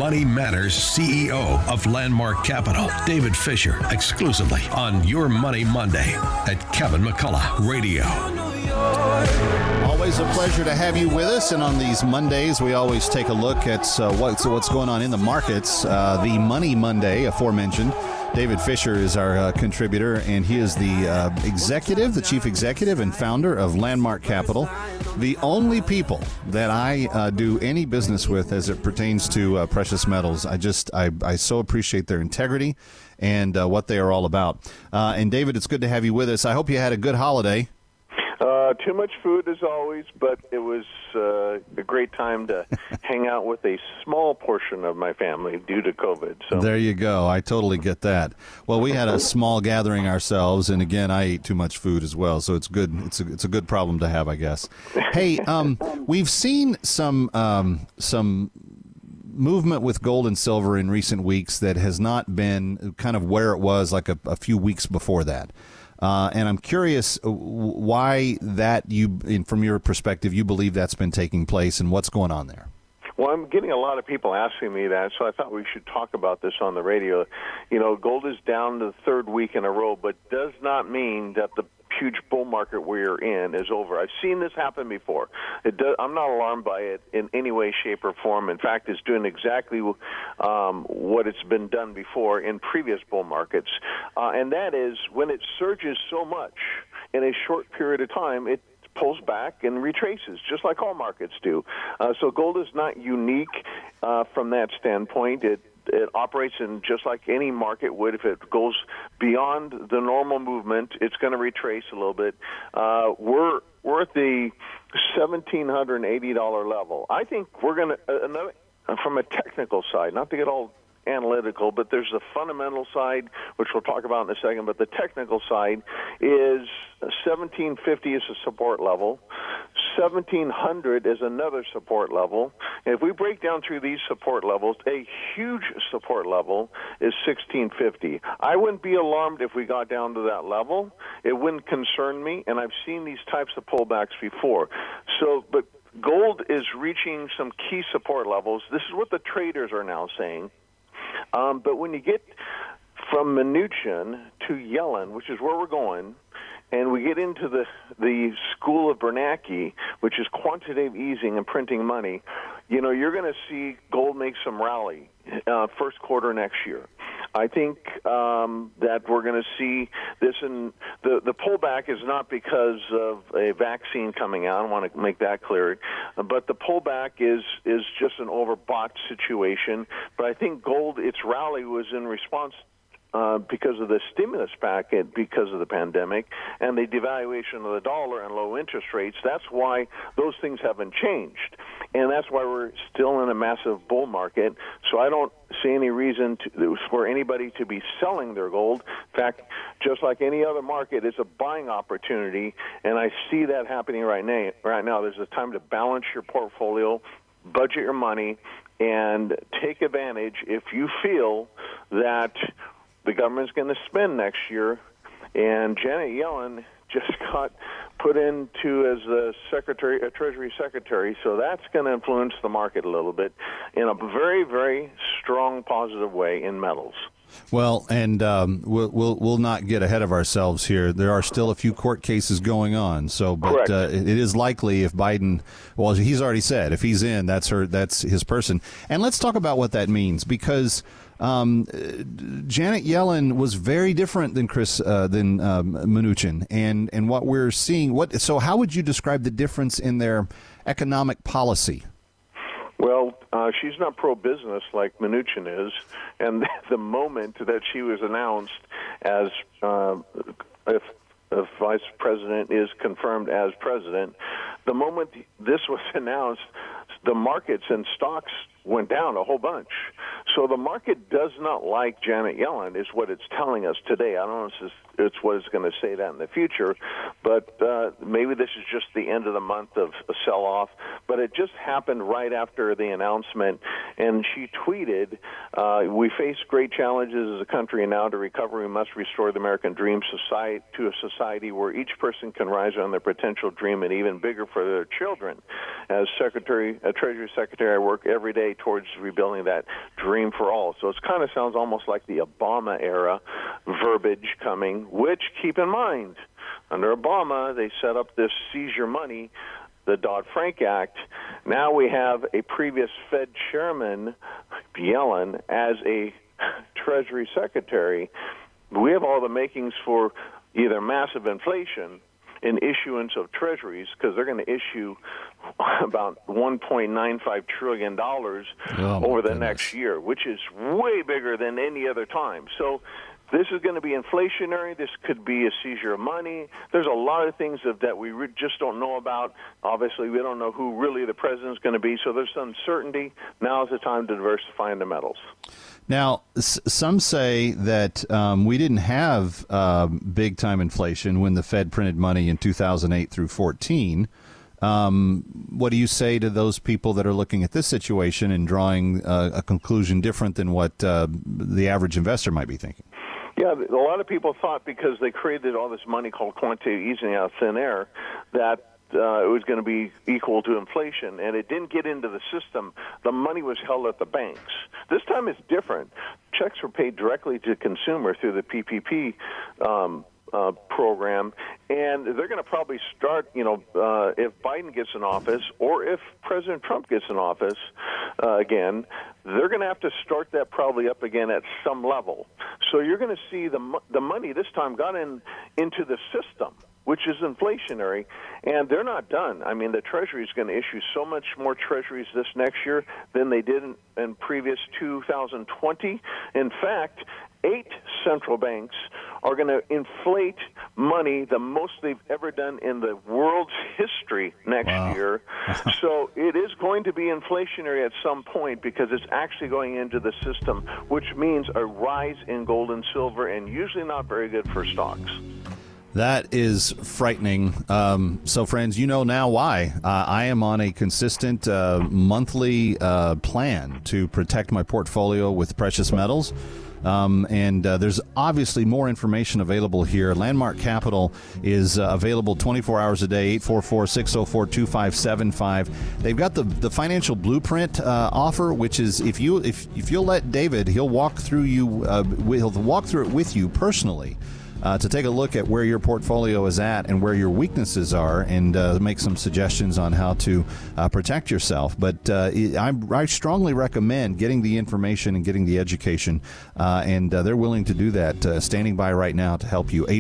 Money Matters CEO of Landmark Capital, David Fisher, exclusively on Your Money Monday at Kevin McCullough Radio. Always a pleasure to have you with us, and on these Mondays, we always take a look at what's going on in the markets. The Money Monday, aforementioned. David Fisher is our contributor, and he is the chief executive and founder of Landmark Capital, the only people that I do any business with as it pertains to precious metals. I so appreciate their integrity and what they are all about. And David, it's good to have you with us. I hope you had a good holiday. Too much food as always, but it was a great time to hang out with a small portion of my family due to COVID. So there you go. I totally get that. Well, we had a small gathering ourselves, and again, I ate too much food as well. So it's good. It's a good problem to have, I guess. Hey, we've seen some movement with gold and silver in recent weeks that has not been kind of where it was like a few weeks before that. And I'm curious why that from your perspective, you believe that's been taking place and what's going on there. Well, I'm getting a lot of people asking me that, so I thought we should talk about this on the radio. You know, gold is down the third week in a row, but does not mean that the huge bull market we're in is over. I've seen this happen before. I'm not alarmed by it in any way, shape, or form. In fact, it's doing exactly what it's been done before in previous bull markets, and that is when it surges so much in a short period of time, it pulls back and retraces, just like all markets do. So gold is not unique from that standpoint. It operates in just like any market would. If it goes beyond the normal movement, it's going to retrace a little bit. We're at the $1,780 level. I think we're going to, from a technical side, not to get all analytical, but there's the fundamental side, which we'll talk about in a second, but the technical side is 1750 is a support level, 1700 is another support level, and if we break down through these support levels, a huge support level is 1650. I wouldn't be alarmed if we got down to that level. It wouldn't concern me, and I've seen these types of pullbacks before. But gold is reaching some key support levels. This is what the traders are now saying. But when you get from Mnuchin to Yellen, which is where we're going, and we get into the school of Bernanke, which is quantitative easing and printing money, you know, you're going to see gold make some rally first quarter next year. I think that we're going to see this, and the pullback is not because of a vaccine coming out. I want to make that clear. But the pullback is just an overbought situation. But I think gold, its rally was in response because of the stimulus packet, because of the pandemic, and the devaluation of the dollar and low interest rates. That's why those things haven't changed. And that's why we're still in a massive bull market. So I don't see any reason for anybody to be selling their gold. In fact, just like any other market, it's a buying opportunity, and I see that happening right now. There's a time to balance your portfolio, budget your money, and take advantage if you feel that the government's going to spend next year. And Janet Yellen just got put into as the Treasury Secretary, so that's going to influence the market a little bit in a very, very strong, positive way in metals. Well, and we'll not get ahead of ourselves here. There are still a few court cases going on. So, but it is likely if Biden, well, he's already said if he's in, that's his person. And let's talk about what that means, because Janet Yellen was very different than Mnuchin, and what we're seeing. So, how would you describe the difference in their economic policy? Well, she's not pro-business like Mnuchin is, and the moment that she was announced as if vice president is confirmed as president, the moment this was announced, the markets and stocks went down a whole bunch. So the market does not like Janet Yellen, is what it's telling us today. I don't know if it's what it's going to say that in the future, but maybe this is just the end of the month of a sell-off. But it just happened right after the announcement, and she tweeted, "We face great challenges as a country, and now to recover, we must restore the American dream to a society where each person can rise on their potential dream and even bigger for their children. As Treasury Secretary, I work every day towards rebuilding that dream for all. So it kind of sounds almost like the Obama era verbiage coming, which, keep in mind, under Obama, they set up this seize your money, the Dodd-Frank Act. Now we have a previous Fed chairman, Yellen, as a Treasury Secretary. We have all the makings for either massive inflation in issuance of treasuries, because they're going to issue about $1.95 trillion over the next year, which is way bigger than any other time. So this is going to be inflationary. This could be a seizure of money. There's a lot of things that we just don't know about. Obviously, we don't know who really the president's going to be, so there's uncertainty. Now is the time to diversify in the metals. Now, some say that we didn't have big-time inflation when the Fed printed money in 2008 through 14. What do you say to those people that are looking at this situation and drawing a conclusion different than what the average investor might be thinking? Yeah, a lot of people thought because they created all this money called quantitative easing out of thin air that it was going to be equal to inflation, and it didn't get into the system. The money was held at the banks. This time it's different. Checks were paid directly to consumer through the PPP program, and they're going to probably start, if Biden gets in office or if President Trump gets in office again, they're going to have to start that probably up again at some level. So you're going to see the money this time got into the system, which is inflationary, and they're not done. I mean, the Treasury is going to issue so much more Treasuries this next year than they did in previous 2020. In fact, 8 central banks are going to inflate money the most they've ever done in the world's history next year. So it is going to be inflationary at some point because it's actually going into the system, which means a rise in gold and silver, and usually not very good for stocks. That is frightening. So, friends, you know now why. I am on a consistent monthly plan to protect my portfolio with precious metals. And there's obviously more information available here. Landmark Capital is available 24 hours a day, 844-604-2575. They've got the financial blueprint offer, which is if you'll let David, he'll walk through it with you personally. To take a look at where your portfolio is at and where your weaknesses are, and make some suggestions on how to protect yourself. But I strongly recommend getting the information and getting the education, and they're willing to do that, standing by right now to help you.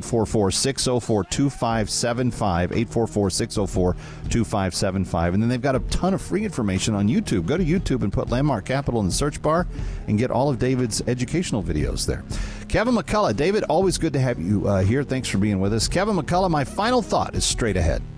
844-604-2575, 844-604-2575. And then they've got a ton of free information on YouTube. Go to YouTube and put Landmark Capital in the search bar and get all of David's educational videos there. Kevin McCullough. David, always good to have you here. Thanks for being with us. Kevin McCullough, my final thought is straight ahead.